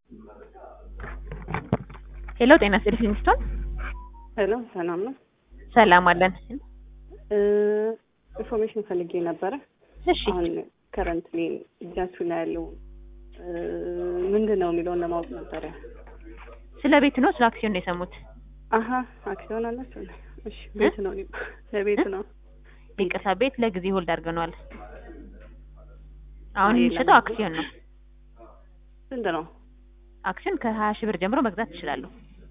ሄሎ ጤና ይስጥልኝ ሚስቶን ሄሎ ሰላም ነው። ሰላም አለን። ኢንፎርሜሽን ፈልጌ ነበረ። እሺ አሁን ከረንትሊ እጃችሁ ላይ ያለው ምንድነው የሚለውን ለማወቅ ነበረ። ስለ ቤት ነው ስለ አክሲዮን ነው የሰሙት? አሃ አክሲዮን አላችሁ? እሺ ቤት ነው ለቤት ነው። ይቅርታ ቤት ለጊዜ ሆልድ አድርገናል። አሁን የሚሸጠው አክሲዮን ነው። ስንት ነው? አክሲዮን ከ20 ሺህ ብር ጀምሮ መግዛት ይችላሉ።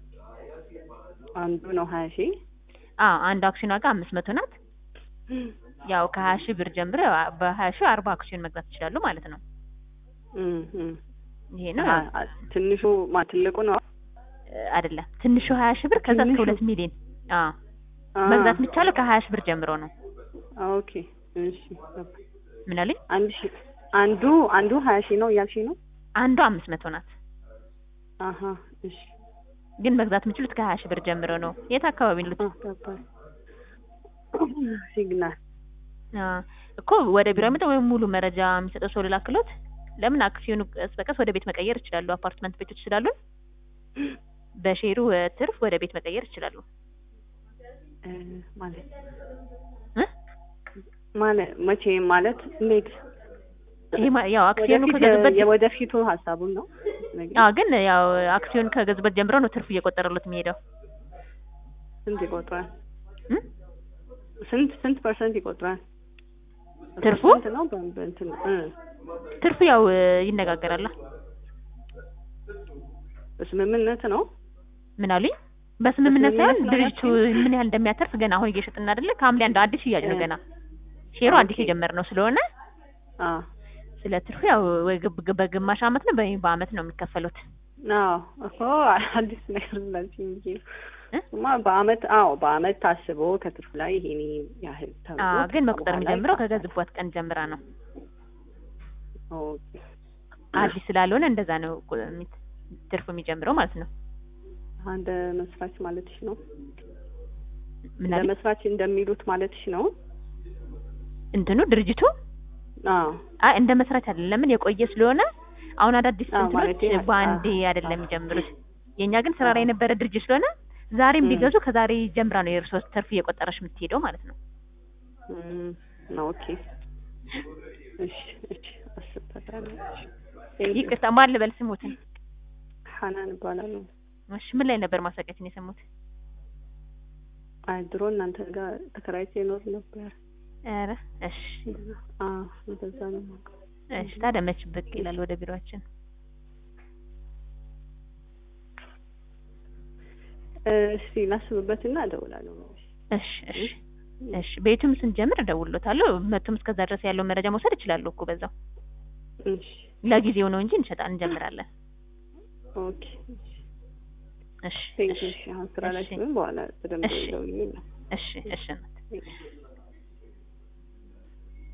አንዱ ነው 20 ሺህ? አንድ አክሲዮን ዋጋ 500 ናት። ያው ከ20 ሺህ ብር ጀምሮ በ20 ሺህ 40 አክሲዮን መግዛት ይችላሉ ማለት ነው። ይሄ ነው ትንሹ ትልቁ ነው አይደለም። ትንሹ 20 ሺህ ብር ከዛ እስከ 2 ሚሊዮን መግዛት የሚቻለው ከ20 ሺህ ብር ጀምሮ ነው። ኦኬ እሺ። ምን አለኝ? አንዱ 20 ሺህ ነው ያልሽኝ ነው? አንዱ 500 ናት። አሃ እሺ። ግን መግዛት የምችሉት ከ20 ሺህ ብር ጀምሮ ነው። የት አካባቢ ነው? ሲግናል እኮ ወደ ቢሮ መጣ ወይ ሙሉ መረጃ የሚሰጠው ሰው ልላክሎት? ለምን አክሲዮኑ ቀስ በቀስ ወደ ቤት መቀየር ይችላሉ። አፓርትመንት ቤቶች ስላሉ በሼሩ ትርፍ ወደ ቤት መቀየር ይችላሉ። ማለት መቼ ማለት እንዴት? ያው አክሲዮኑ ከገዙበት የወደፊቱ ሐሳቡን ነው። ግን ያው አክሲዮን ከገዙበት ጀምሮ ነው ትርፍ እየቆጠረሉት የሚሄደው። ስንት ይቆጥራል? ስንት ፐርሰንት ይቆጥራል? ትርፉ ነው ትርፉ ያው ይነጋገራል። በስምምነት ነው። ምን አሉኝ? በስምምነት ሳይሆን ድርጅቱ ምን ያህል እንደሚያተርፍ ገና አሁን እየሸጥን አይደለ? ከሐምሌ አንድ አዲስ ሽያጭ ነው ገና ሼሩ አዲስ የጀመርነው ስለሆነ ስለ ትርፉ ያው በግማሽ አመት ነው በአመት ነው የሚከፈሉት። እኮ አዲስ ነገር ላንቺ እንጂ በአመት ታስቦ ከትርፉ ላይ ይሄን ያህል ተብሎ ግን መቁጠር የሚጀምረው ከገዙበት ቀን ጀምራ ነው። አዲስ ስላልሆነ እንደዛ ነው ትርፉ የሚጀምረው ማለት ነው። አንድ መስራች ማለትሽ ነው? ምን መስራች እንደሚሉት ማለትሽ ነው? እንትኑ ድርጅቱ እንደ መስራች አይደለም። ለምን የቆየ ስለሆነ አሁን አዳዲስ እንትኖች በአንዴ አይደለም የሚጀምሩት። የኛ ግን ስራ ላይ የነበረ ድርጅት ስለሆነ ዛሬም ቢገዙ ከዛሬ ጀምራ ነው የእርሶ ትርፍ እየቆጠረሽ የምትሄደው ማለት ነው። ኦኬ እሺ አስፈታለሁ። ይቅርታ ማን ልበል ስሙትን? ሐናን እባላለሁ። እሺ ምን ላይ ነበር ማስታወቂያችን የሰሙት? ድሮ እናንተ ጋር ተከራይቼ እኖር ነበር። ኧረ እሺ እንደዛ ነው። እሺ ታዲያ መች ብቅ ይላል ወደ ቢሮአችን? እሺ ላስብበትና እደውላለሁ። እሺ ቤቱም ስንጀምር እደውልሎታለሁ። መቶም እስከዛ ድረስ ያለው መረጃ መውሰድ ይችላሉ እኮ በዛው። እሺ ለጊዜው ነው እንጂ እንጀምራለን። ኦኬ እሺ አሁን ስራ ላይ ስለሆነ በኋላ ተደምጠው ይደውልልኝ። እሺ